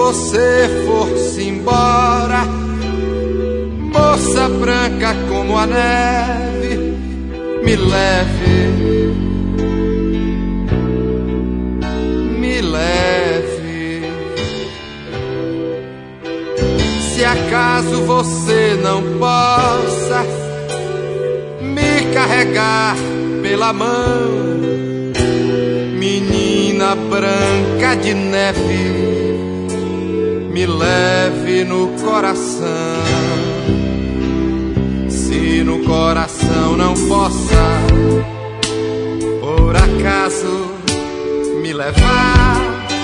você for-se embora, moça branca como a neve, me leve, me leve. Se acaso você não possa me carregar pela mão, menina branca de neve, me leve no coração. Se no coração não possa, por acaso, me levar,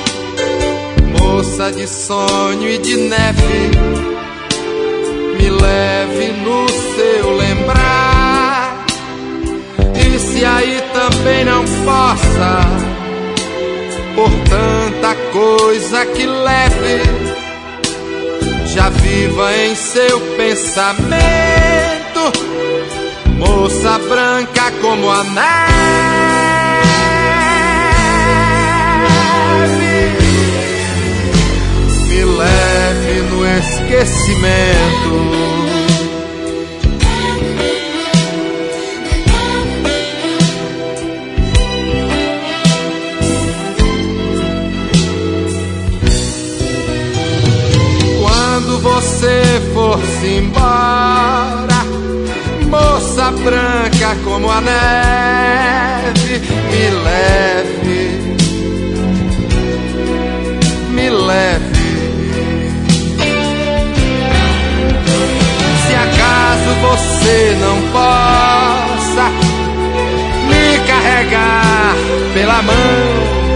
moça de sonho e de neve, me leve no seu lembrar. E se aí também não possa, por tanta coisa que leve, já viva em seu pensamento, moça branca como a neve, me leve no esquecimento. Quando você for-se embora, moça branca como a neve, me leve, me leve. Se acaso você não possa me carregar pela mão,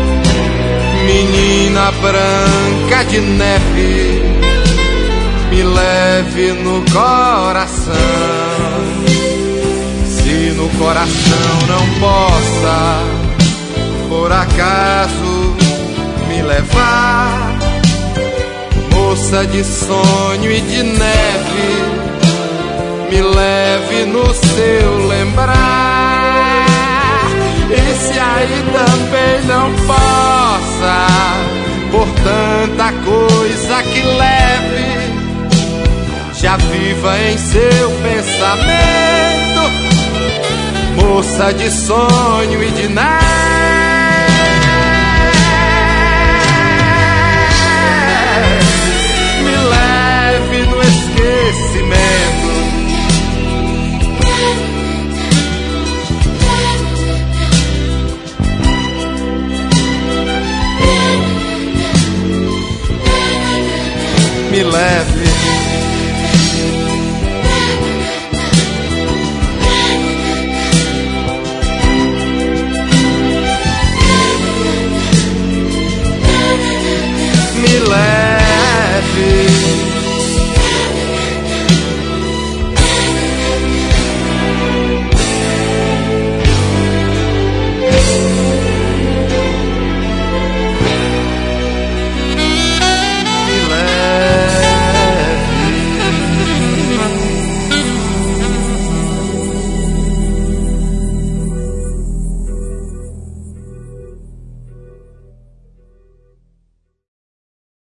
menina branca de neve, me leve no coração. Se no coração não possa, por acaso, me levar, moça de sonho e de neve, me leve no seu lembrar. E se aí também não possa, por tanta coisa que leve, já viva em seu pensamento, moça de sonho e de neve,